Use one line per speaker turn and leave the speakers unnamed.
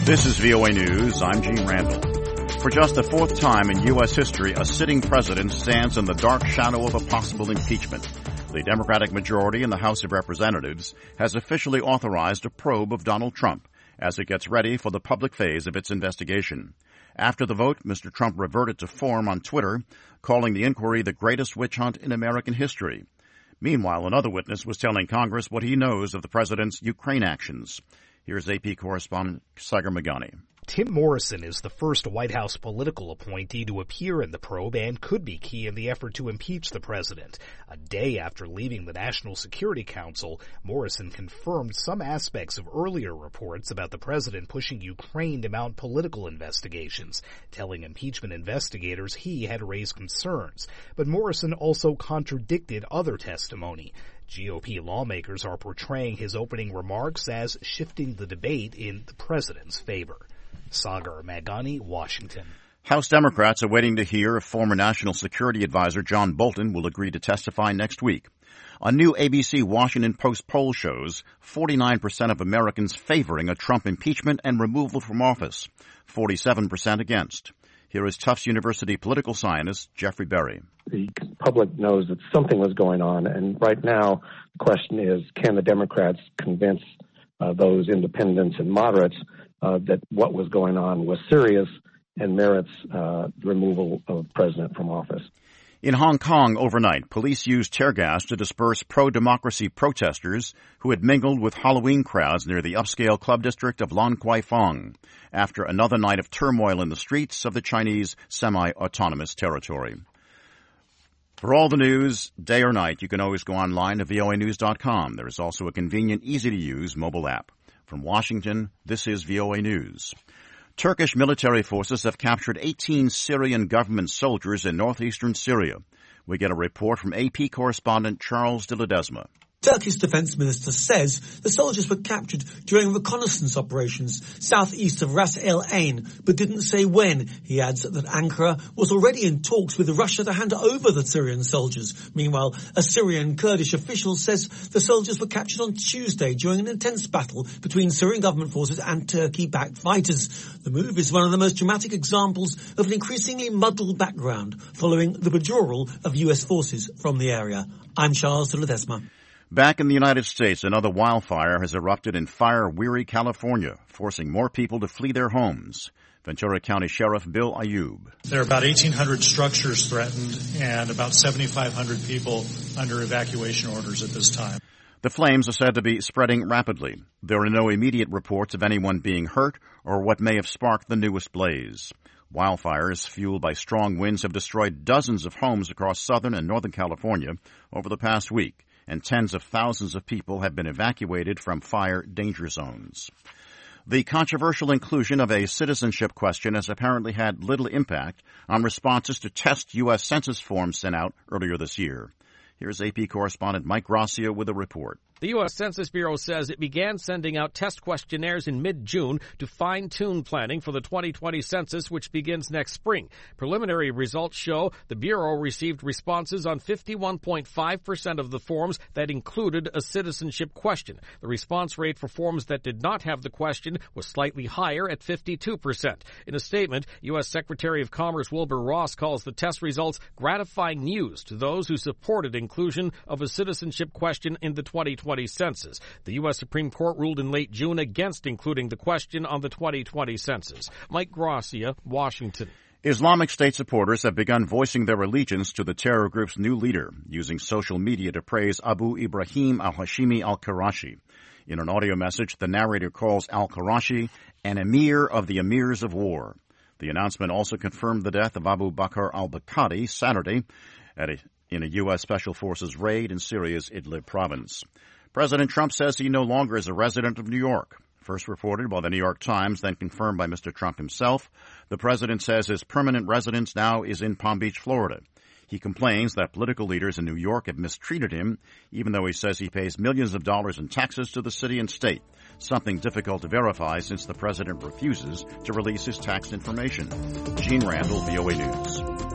This is VOA News. I'm Gene Randall. For just the fourth time in U.S. history, a sitting president stands in the dark shadow of a possible impeachment. The Democratic majority in the House of Representatives has officially authorized a probe of Donald Trump as it gets ready for the public phase of its investigation. After the vote, Mr. Trump reverted to form on Twitter, calling the inquiry the greatest witch hunt in American history. Meanwhile, another witness was telling Congress what he knows of the president's Ukraine actions. Here's AP correspondent Sagar Meghani.
Tim Morrison is the first White House political appointee to appear in the probe and could be key in the effort to impeach the president. A day after leaving the National Security Council, Morrison confirmed some aspects of earlier reports about the president pushing Ukraine to mount political investigations, telling impeachment investigators he had raised concerns. But Morrison also contradicted other testimony. GOP lawmakers are portraying his opening remarks as shifting the debate in the president's favor. Sagar Meghani, Washington.
House Democrats are waiting to hear if former National Security Advisor John Bolton will agree to testify next week. A new ABC Washington Post poll shows 49% of Americans favoring a Trump impeachment and removal from office, 47% against. Here is Tufts University political scientist Jeffrey Berry.
The public knows that something was going on, and right now the question is, can the Democrats convince those independents and moderates that what was going on was serious and merits the removal of the president from office.
In Hong Kong overnight, police used tear gas to disperse pro-democracy protesters who had mingled with Halloween crowds near the upscale club district of Lan Kwai Fong after another night of turmoil in the streets of the Chinese semi-autonomous territory. For all the news, day or night, you can always go online to voanews.com. There is also a convenient, easy-to-use mobile app. From Washington, this is VOA News. Turkish military forces have captured 18 Syrian government soldiers in northeastern Syria. We get a report from AP correspondent Charles de Ledesma.
Turkey's defense minister says the soldiers were captured during reconnaissance operations southeast of Ras El Ain, but didn't say when. He adds that Ankara was already in talks with Russia to hand over the Syrian soldiers. Meanwhile, a Syrian Kurdish official says the soldiers were captured on Tuesday during an intense battle between Syrian government forces and Turkey-backed fighters. The move is one of the most dramatic examples of an increasingly muddled background following the withdrawal of U.S. forces from the area. I'm Charles de Ledesma.
Back in the United States, another wildfire has erupted in fire-weary California, forcing more people to flee their homes. Ventura County Sheriff Bill Ayub.
There are about 1,800 structures threatened and about 7,500 people under evacuation orders at this time.
The flames are said to be spreading rapidly. There are no immediate reports of anyone being hurt or what may have sparked the newest blaze. Wildfires, fueled by strong winds, have destroyed dozens of homes across southern and northern California over the past week, and tens of thousands of people have been evacuated from fire danger zones. The controversial inclusion of a citizenship question has apparently had little impact on responses to test U.S. Census forms sent out earlier this year. Here's AP correspondent Mike Gracia with a report.
The U.S. Census Bureau says it began sending out test questionnaires in mid-June to fine-tune planning for the 2020 census, which begins next spring. Preliminary results show the Bureau received responses on 51.5% of the forms that included a citizenship question. The response rate for forms that did not have the question was slightly higher at 52%. In a statement, U.S. Secretary of Commerce Wilbur Ross calls the test results gratifying news to those who supported inclusion of a citizenship question in the 2020 census. The U.S. Supreme Court ruled in late June against including the question on the 2020 census. Mike Gracia, Washington.
Islamic State supporters have begun voicing their allegiance to the terror group's new leader, using social media to praise Abu Ibrahim al-Hashimi al-Qurashi. In an audio message, the narrator calls al-Qurashi an emir of the emirs of war. The announcement also confirmed the death of Abu Bakr al-Baghdadi Saturday in a U.S. Special Forces raid in Syria's Idlib province. President Trump says he no longer is a resident of New York. First reported by the New York Times, then confirmed by Mr. Trump himself, the president says his permanent residence now is in Palm Beach, Florida. He complains that political leaders in New York have mistreated him, even though he says he pays millions of dollars in taxes to the city and state, something difficult to verify since the president refuses to release his tax information. Gene Randall, VOA News.